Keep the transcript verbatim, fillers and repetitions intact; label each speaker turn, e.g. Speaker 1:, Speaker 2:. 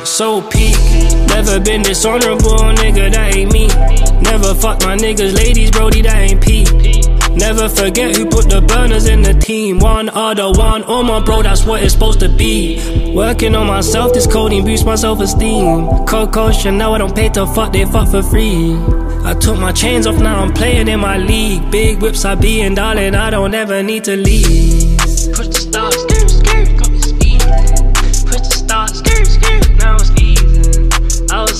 Speaker 1: so peak. Never been dishonorable, nigga, that ain't me. Never fucked my niggas, ladies, brody, that ain't P. Never forget who put the burners in the team. One other one, oh my bro, that's what it's supposed to be. Working on myself, this codeine boosts my self-esteem. Coco Chanel, I don't pay to fuck, they fuck for free. I took my chains off, now I'm playing in my league. Big whips I be in, darling, I don't ever need to leave. Push the stars, skirt, skirt, got me speed. Push the stars, skirt, skirt, now it's